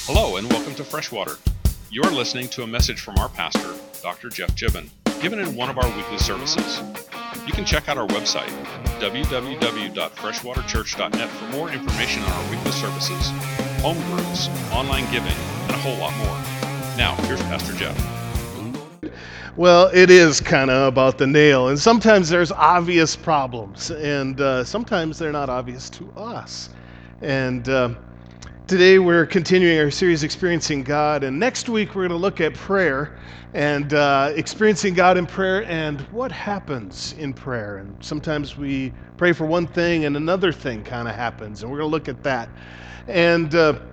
Hello and welcome to Freshwater. You are listening to a message from our pastor, Dr. Jeff Gibbon, given in one of our weekly services. You can check out our website, www.freshwaterchurch.net, for more information on our weekly services, home groups, online giving, and a whole lot more. Now, here's Pastor Jeff. Well, it is kind of about the nail, and sometimes there's obvious problems, and sometimes they're not obvious to us. And today we're continuing our series, Experiencing God, and next week we're going to look at prayer and experiencing God in prayer and what happens in prayer. And sometimes we pray for one thing and another thing kind of happens, and we're going to look at that. And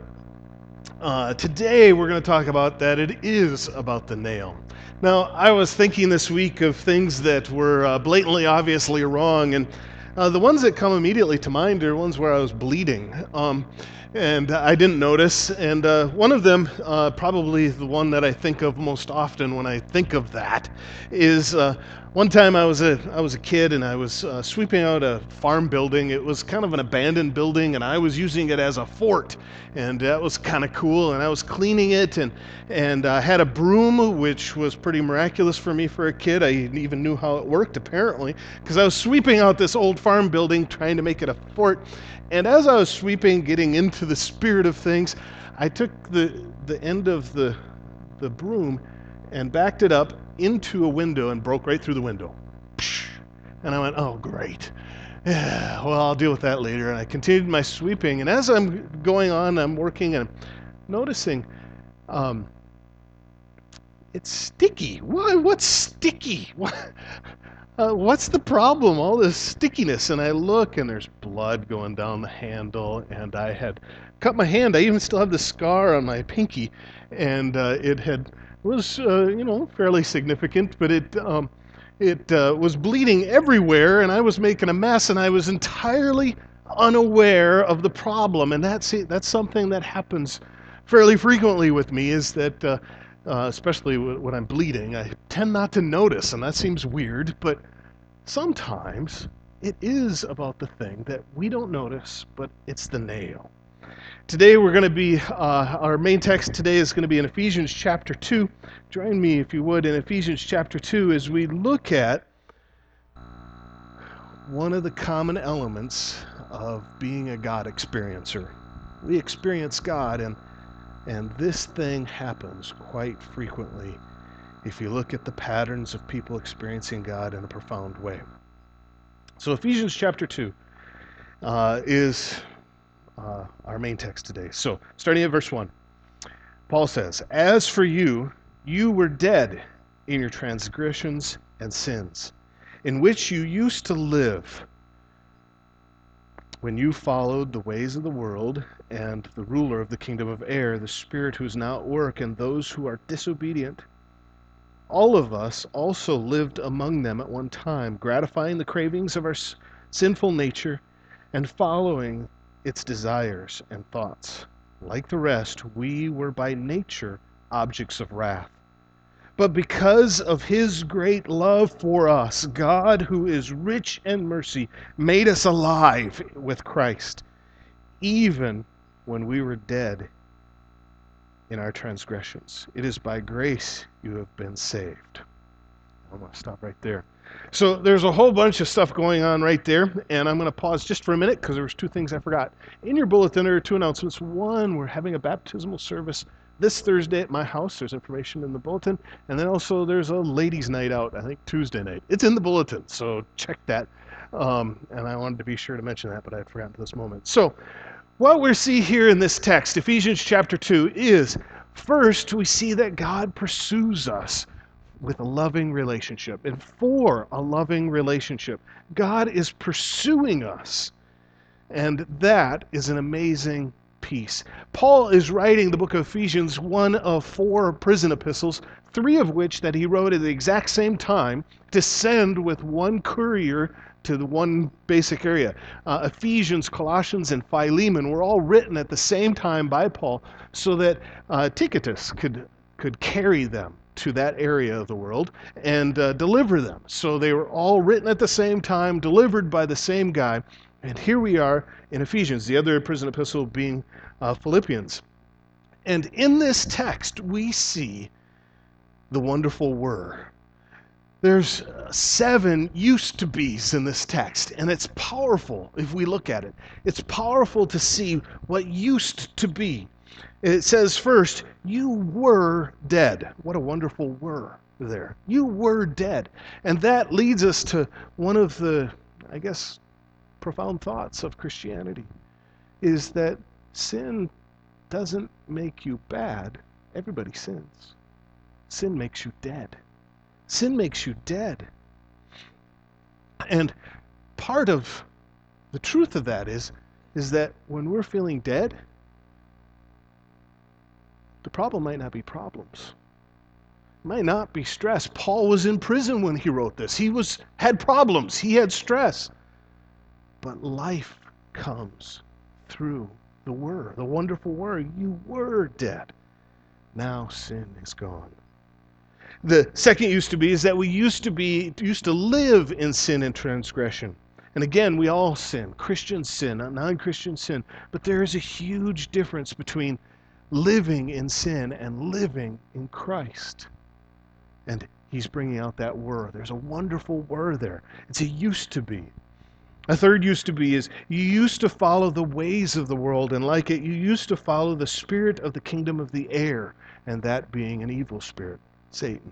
today we're going to talk about that it is about the nail. Now, I was thinking this week of things that were blatantly, obviously wrong, and the ones that come immediately to mind are ones where I was bleeding, and I didn't notice. And one of them, probably the one that I think of most often when I think of that, is one time I was a kid and I was sweeping out a farm building. It was kind of an abandoned building, and I was using it as a fort, and that was kind of cool. And I was cleaning it, and I had a broom, which was pretty miraculous for me for a kid. I even knew how it worked, apparently, because I was sweeping out this old farm building, trying to make it a fort. And as I was sweeping, getting into the spirit of things, I took the end of the broom and backed it up into a window and broke right through the window. And I went, oh, great. Yeah, well, I'll deal with that later. And I continued my sweeping. And as I'm going on, I'm working and noticing it's sticky. What's sticky? What's the problem? All this stickiness. And I look, and there's blood going down the handle, and I had cut my hand. I even still have the scar on my pinky, and it was fairly significant, but it was bleeding everywhere, and I was making a mess, and I was entirely unaware of the problem. And that's something that happens fairly frequently with me, is that especially when I'm bleeding, I tend not to notice, and that seems weird, but sometimes it is about the thing that we don't notice, but it's the nail. Today we're going to be, our main text today is going to be in Ephesians chapter 2. Join me, if you would, in Ephesians chapter 2 as we look at one of the common elements of being a God experiencer. We experience God, and this thing happens quite frequently if you look at the patterns of people experiencing God in a profound way. So Ephesians chapter 2 is our main text today. So starting at verse 1, Paul says, "As for you, you were dead in your transgressions and sins, in which you used to live when you followed the ways of the world and the ruler of the kingdom of air, the spirit who is now at work in those who are disobedient. All of us also lived among them at one time, gratifying the cravings of our sinful nature and following its desires and thoughts. Like the rest, we were by nature objects of wrath. But because of his great love for us, God, who is rich in mercy, made us alive with Christ, even when we were dead in our transgressions. It is by grace you have been saved." I'm going to stop right there. So there's a whole bunch of stuff going on right there, and I'm going to pause just for a minute because there was two things I forgot. In your bulletin are two announcements. One, we're having a baptismal service this Thursday at my house. There's information in the bulletin. And then also there's a ladies' night out, I think Tuesday night. It's in the bulletin, so check that. And I wanted to be sure to mention that, but I had forgotten at this moment. So what we see here in this text, Ephesians chapter 2, is first we see that God pursues us with a loving relationship. And for a loving relationship, God is pursuing us. And that is an amazing piece. Paul is writing the book of Ephesians, one of 4 prison epistles, 3 of which that he wrote at the exact same time to send with one courier to the one basic area. Ephesians, Colossians, and Philemon were all written at the same time by Paul so that Tychicus could carry them to that area of the world and deliver them. So they were all written at the same time, delivered by the same guy. And here we are in Ephesians, the other prison epistle being Philippians. And in this text, we see the wonderful were. There's 7 used to be's in this text, and it's powerful if we look at it. It's powerful to see what used to be. It says first, you were dead. What a wonderful were there. You were dead. And that leads us to one of the, I guess, profound thoughts of Christianity, is that sin doesn't make you bad. Everybody sins. Sin makes you dead. Sin makes you dead. And part of the truth of that is that when we're feeling dead, the problem might not be problems. It might not be stress. Paul was in prison when he wrote this. He had problems. He had stress. But life comes through the wonderful word. You were dead. Now sin is gone. The second used to be is that we used to live in sin and transgression. And again, we all sin. Christians sin, non-Christians sin. But there is a huge difference between living in sin and living in Christ. And he's bringing out that were. There's a wonderful were there. It's a used to be. A third used to be is you used to follow the ways of the world, and like it, you used to follow the spirit of the kingdom of the air, and that being an evil spirit, Satan.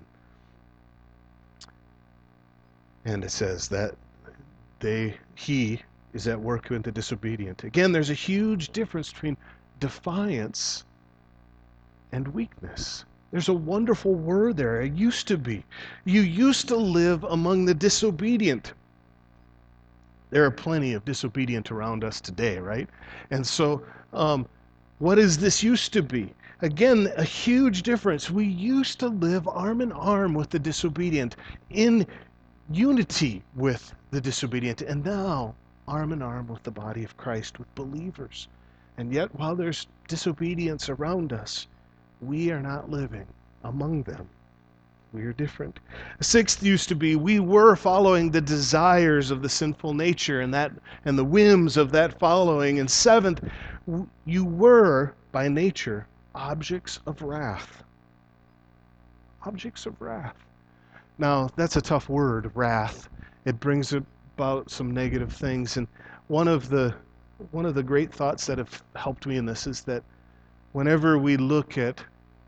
And it says that he is at work with the disobedient. Again, there's a huge difference between defiance and weakness. There's a wonderful word there. It used to be. You used to live among the disobedient. There are plenty of disobedient around us today, right? And so, what is this used to be? Again, a huge difference. We used to live arm in arm with the disobedient, in unity with the disobedient, and now arm in arm with the body of Christ, with believers. And yet, while there's disobedience around us, we are not living among them. We are different. A sixth used to be we were following the desires of the sinful nature and the whims of that following. And seventh, you were by nature objects of wrath. Objects of wrath. Now, that's a tough word, wrath. It brings about some negative things. And one of the great thoughts that have helped me in this is that whenever we look at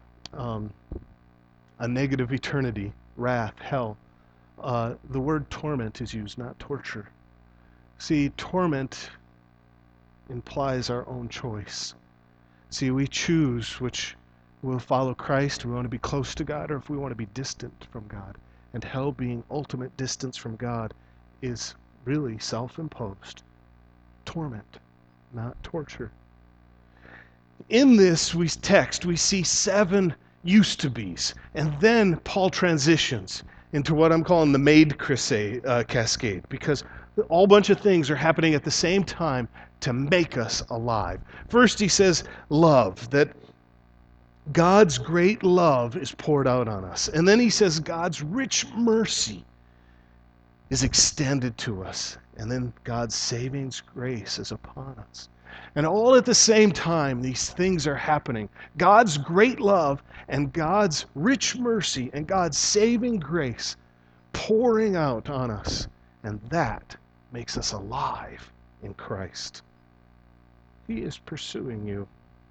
a negative eternity, wrath, hell, the word torment is used, not torture. See, torment implies our own choice. See, we choose which we'll follow Christ, we want to be close to God, or if we want to be distant from God. And hell, being ultimate distance from God, is really self-imposed torment, not torture. In this text, we see 7 used to be's, and then Paul transitions into what I'm calling the made cascade, because a whole bunch of things are happening at the same time to make us alive. First, he says love, that God's great love is poured out on us. And then he says God's rich mercy is extended to us. And then God's saving grace is upon us. And all at the same time, these things are happening. God's great love and God's rich mercy and God's saving grace pouring out on us. And that makes us alive in Christ. He is pursuing you.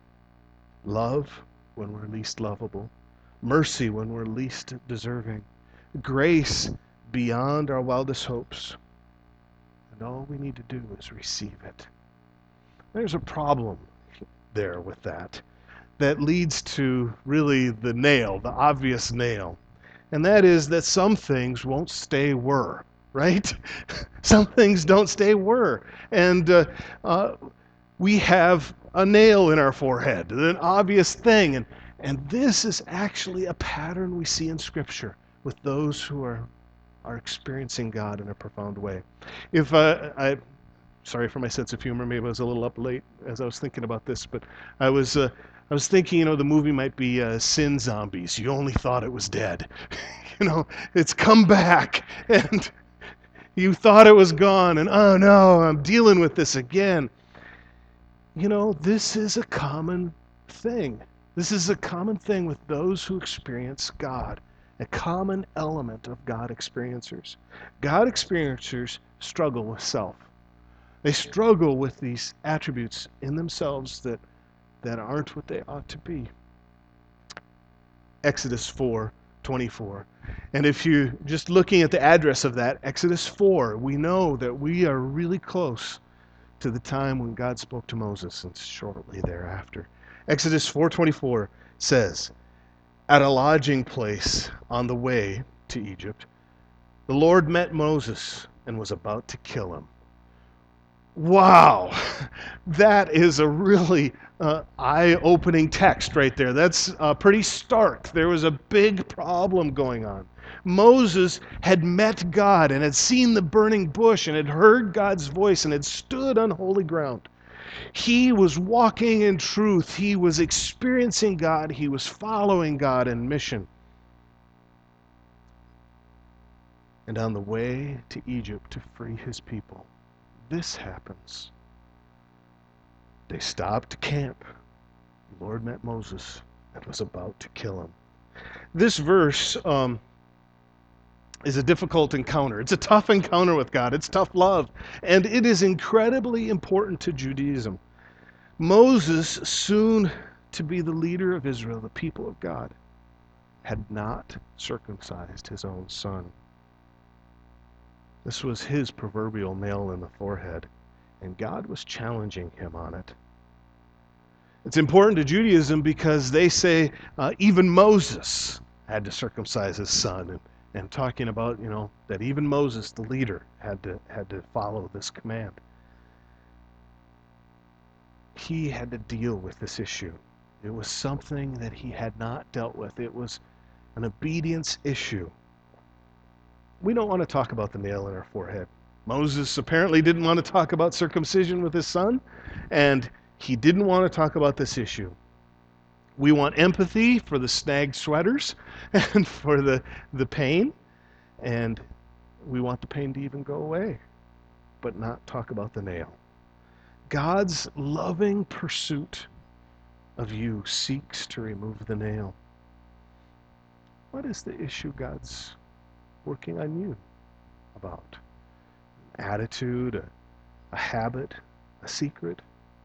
Love when we're least lovable. Mercy when we're least deserving. Grace beyond our wildest hopes. And all we need to do is receive it. There's a problem there with that leads to really the obvious nail. And that is that some things won't stay were, right? Some things don't stay were. And we have a nail in our forehead, an obvious thing. And this is actually a pattern we see in Scripture with those who are experiencing God in a profound way. If sorry for my sense of humor. Maybe I was a little up late as I was thinking about this, but I was thinking, the movie might be Sin Zombies. You only thought it was dead. It's come back, and you thought it was gone, and oh no, I'm dealing with this again. This is a common thing This is a common thing with those who experience God, a common element of God experiencers. God experiencers struggle with self. They struggle with these attributes in themselves that aren't what they ought to be. Exodus 4:24. And if you're just looking at the address of that, Exodus 4, we know that we are really close to the time when God spoke to Moses and shortly thereafter. Exodus 4:24 says, "At a lodging place on the way to Egypt, the Lord met Moses and was about to kill him." Wow, that is a really eye-opening text right there. That's pretty stark. There was a big problem going on. Moses had met God and had seen the burning bush and had heard God's voice and had stood on holy ground. He was walking in truth. He was experiencing God. He was following God in mission. And on the way to Egypt to free his people, this happens. They stopped to camp. The Lord met Moses and was about to kill him. This verse is a difficult encounter. It's a tough encounter with God. It's tough love. And it is incredibly important to Judaism. Moses, soon to be the leader of Israel, the people of God, had not circumcised his own son. This was his proverbial nail in the forehead, and God was challenging him on it. It's important to Judaism because they say even Moses had to circumcise his son, and talking about, that even Moses, the leader, had to follow this command. He had to deal with this issue. It was something that he had not dealt with. It was an obedience issue. We don't want to talk about the nail in our forehead. Moses apparently didn't want to talk about circumcision with his son, and he didn't want to talk about this issue. We want empathy for the snagged sweaters and for the pain, and we want the pain to even go away, but not talk about the nail. God's loving pursuit of you seeks to remove the nail. What is the issue God's working on you about? An attitude, a habit, a secret?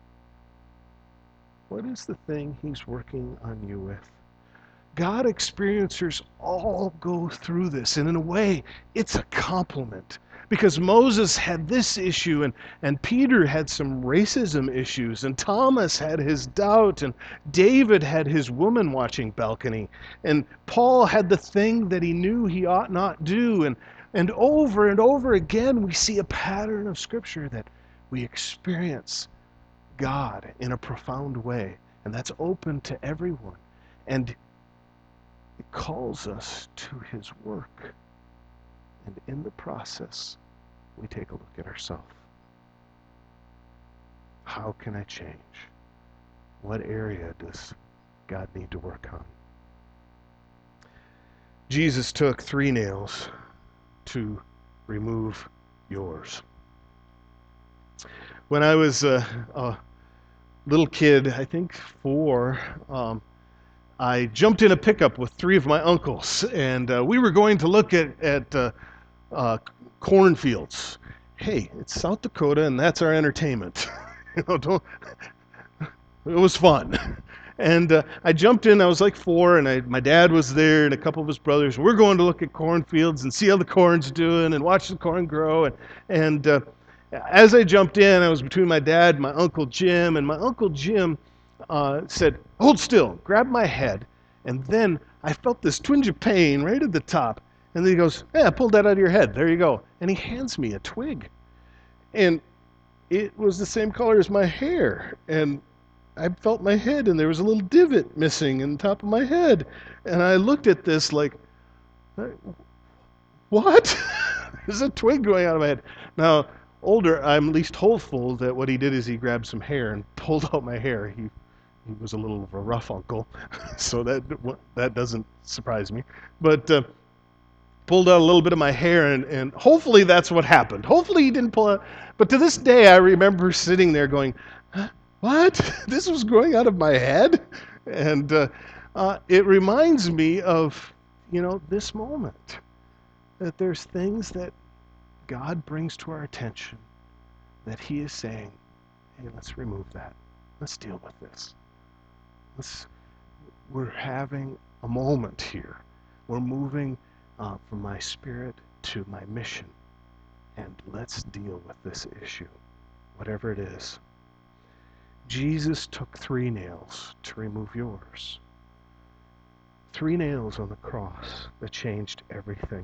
What is the thing he's working on you with? God experiencers all go through this, and in a way, it's a compliment. Because Moses had this issue, and Peter had some racism issues, and Thomas had his doubt, and David had his woman-watching balcony, and Paul had the thing that he knew he ought not do, and over again we see a pattern of Scripture that we experience God in a profound way, and that's open to everyone. And it calls us to his work. And in the process, we take a look at ourselves. How can I change? What area does God need to work on? Jesus took 3 nails to remove yours. When I was a little kid, I think 4, I jumped in a pickup with 3 of my uncles, and we were going to look at cornfields. Hey, it's South Dakota, and that's our entertainment. It was fun. And I jumped in. I was like 4, and my dad was there, and a couple of his brothers. We're going to look at cornfields and see how the corn's doing, and watch the corn grow. And as I jumped in, I was between my dad and my Uncle Jim, and my Uncle Jim said, "Hold still," grabbed my head, and then I felt this twinge of pain right at the top. And then he goes, "Yeah, I pulled that out of your head. There you go." And he hands me a twig. And it was the same color as my hair. And I felt my head, and there was a little divot missing in the top of my head. And I looked at this like, what? There's a twig going out of my head. Now, older, I'm at least hopeful that what he did is he grabbed some hair and pulled out my hair. He was a little of a rough uncle, so that doesn't surprise me. But pulled out a little bit of my hair, and hopefully that's what happened. Hopefully he didn't pull out. But to this day, I remember sitting there going, "What? This was growing out of my head?" And it reminds me of, this moment, that there's things that God brings to our attention that he is saying, hey, let's remove that. Let's deal with this. We're having a moment here. We're moving from my spirit to my mission. And let's deal with this issue, whatever it is. Jesus took 3 nails to remove yours. 3 nails on the cross that changed everything.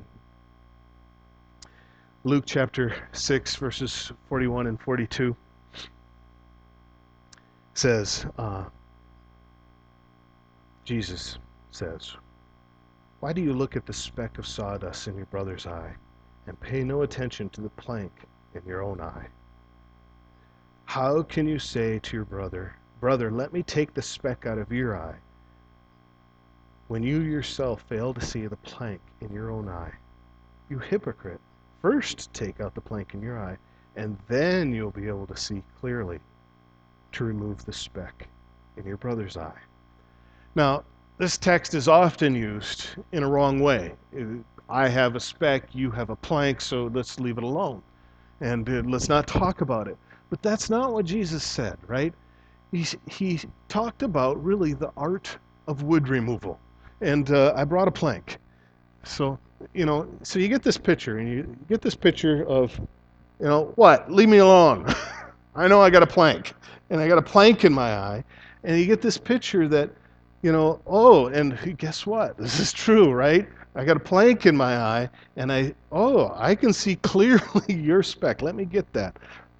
Luke chapter 6, verses 41 and 42 says, Jesus says, "Why do you look at the speck of sawdust in your brother's eye and pay no attention to the plank in your own eye? How can you say to your brother, 'Brother, let me take the speck out of your eye,' when you yourself fail to see the plank in your own eye? You hypocrite, first take out the plank in your eye, and then you'll be able to see clearly to remove the speck in your brother's eye." Now, this text is often used in a wrong way. I have a speck, you have a plank, so let's leave it alone. And let's not talk about it. But that's not what Jesus said, right? He talked about really the art of wood removal. And I brought a plank. So, so you get this picture, and you get this picture of, what? Leave me alone. I know I got a plank, and I got a plank in my eye. And you get this picture that, and guess what? This is true, right? I got a plank in my eye, and I can see clearly your speck. Let me get that.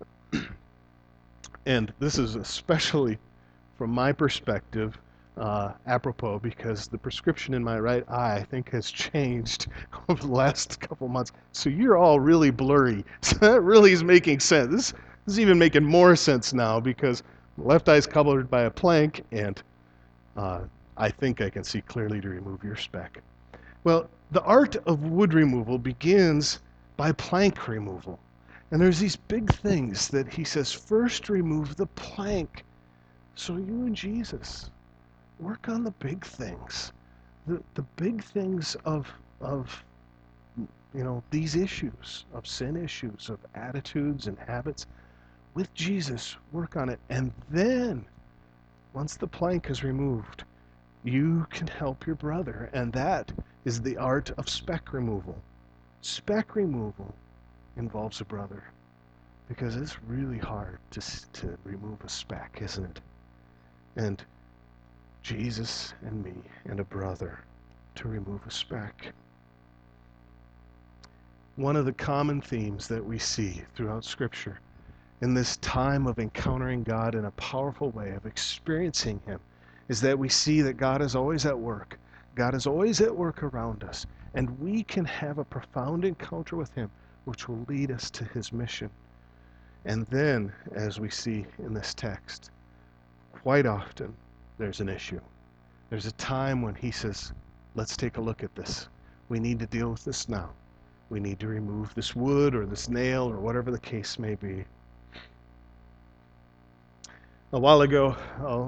And this is especially from my perspective, apropos, because the prescription in my right eye, I think, has changed over the last couple months. So you're all really blurry. So that really is making sense. This is even making more sense now because my left eye is covered by a plank, and I think I can see clearly to remove your speck. Well, the art of wood removal begins by plank removal. And there's these big things that he says, first remove the plank. So you and Jesus, work on the big things. The big things of these issues, of sin issues, of attitudes and habits. With Jesus, work on it. And then, once the plank is removed, you can help your brother. And that is the art of speck removal. Speck removal involves a brother, because it's really hard to remove a speck, isn't it? And Jesus and me and a brother to remove a speck. One of the common themes that we see throughout Scripture in this time of encountering God in a powerful way, of experiencing Him, is that we see that God is always at work. God is always at work around us, and we can have a profound encounter with Him which will lead us to His mission. And then, as we see in this text, quite often there's an issue. There's a time when He says, let's take a look at this. We need to deal with this now. We need to remove this wood or this nail or whatever the case may be. A while ago,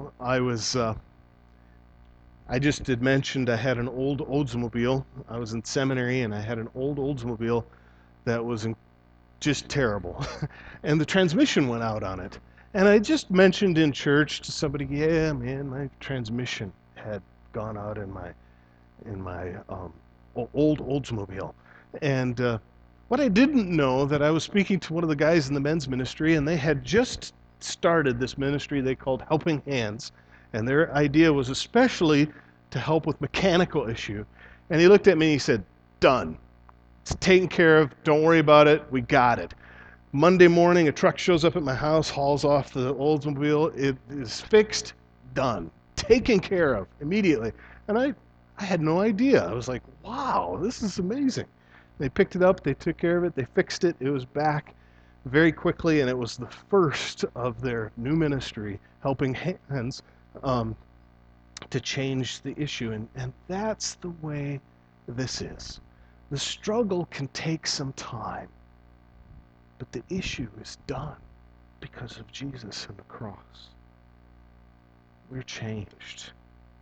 I just had mentioned I had an old Oldsmobile. I was in seminary and I had an old Oldsmobile that was just terrible. And the transmission went out on it. And I just mentioned in church to somebody, yeah, man, my transmission had gone out in my old Oldsmobile. And what I didn't know, that I was speaking to one of the guys in the men's ministry, and they had just started this ministry they called Helping Hands. And their idea was especially to help with mechanical issue. And he looked at me and he said, done. It's taken care of. Don't worry about it. We got it. Monday morning, a truck shows up at my house, hauls off the Oldsmobile. It is fixed, done, taken care of immediately. And I had no idea. I was like, wow, this is amazing. They picked it up, they took care of it, they fixed it. It was back very quickly, and it was the first of their new ministry, Helping Hands, to change the issue. And that's the way this is. The struggle can take some time, but the issue is done because of Jesus and the cross. We're changed.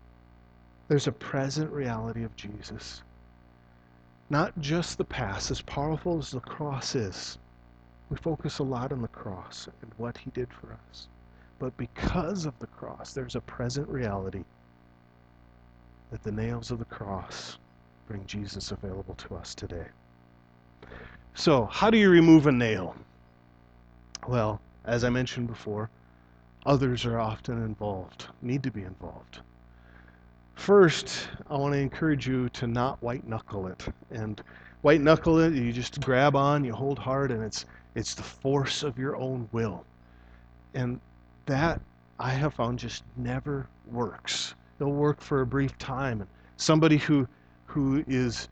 There's a present reality of Jesus. Not just the past, as powerful as the cross is. We focus a lot on the cross and what he did for us. But because of the cross, there's a present reality that the nails of the cross bring Jesus available to us today. So, how do you remove a nail? Well, as I mentioned before, others are often involved, need to be involved. First, I want to encourage you to not white knuckle it. And white knuckle it, you just grab on, you hold hard, and it's the force of your own will. And that, I have found, just never works. It'll work for a brief time. And somebody who is,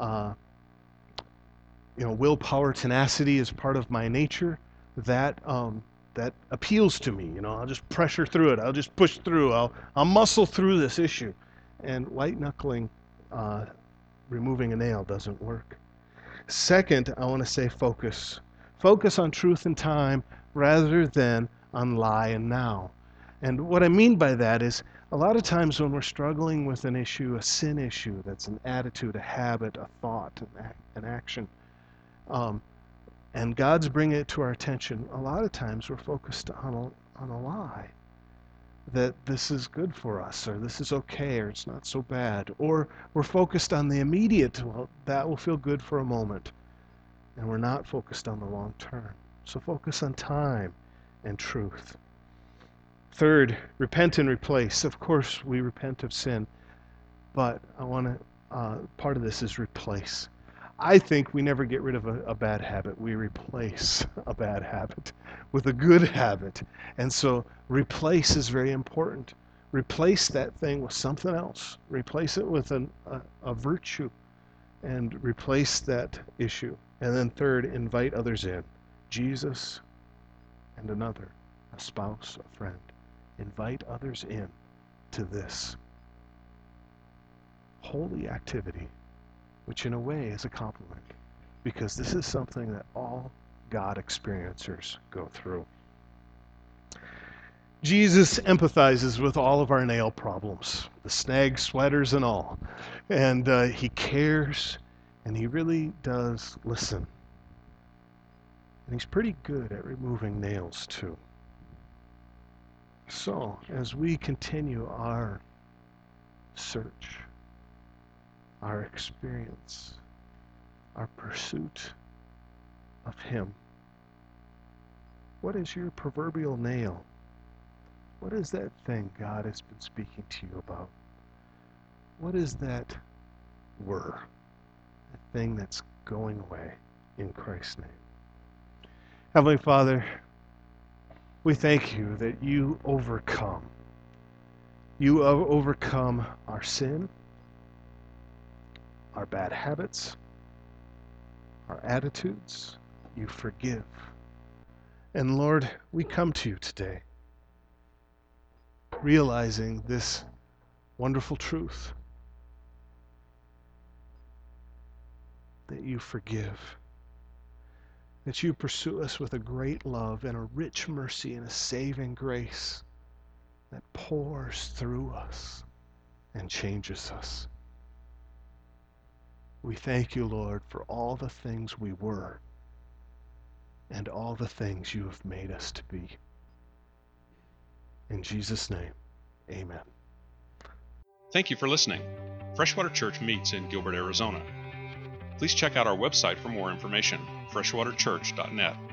willpower, tenacity is part of my nature. That appeals to me. I'll just pressure through it. I'll just push through. I'll muscle through this issue. And white knuckling, removing a nail, doesn't work. Second, I want to say focus. Focus on truth and time rather than on lie and now. And what I mean by that is, a lot of times when we're struggling with an issue, a sin issue, that's an attitude, a habit, a thought, an action, and God's bringing it to our attention, a lot of times we're focused on a lie. That this is good for us, or this is okay, or it's not so bad. Or we're focused on the immediate, well, that will feel good for a moment. And we're not focused on the long term. So focus on time and truth. Third, repent and replace. Of course, we repent of sin, but I want to, part of this is replace. I think we never get rid of a bad habit. We replace a bad habit with a good habit. And so replace is very important. Replace that thing with something else. Replace it with a virtue, and replace that issue. And then third, invite others in. Jesus and another, a spouse, a friend. Invite others in to this holy activity, which in a way is a compliment, because this is something that all God experiencers go through. Jesus empathizes with all of our nail problems, the snag sweaters and all. And he cares, and he really does listen. And he's pretty good at removing nails too. So, as we continue our search, our experience, our pursuit of him, what is your proverbial nail? What is that thing God has been speaking to you about? What is that thing that's going away in Christ's name? Heavenly Father, we thank you that you overcome. You have overcome our sin, our bad habits, our attitudes. You forgive. And Lord, we come to you today, realizing this wonderful truth, that you forgive, that you pursue us with a great love and a rich mercy and a saving grace that pours through us and changes us. We thank you, Lord, for all the things we were and all the things you have made us to be. In Jesus' name, amen. Thank you for listening. Freshwater Church meets in Gilbert, Arizona. Please check out our website for more information, freshwaterchurch.net.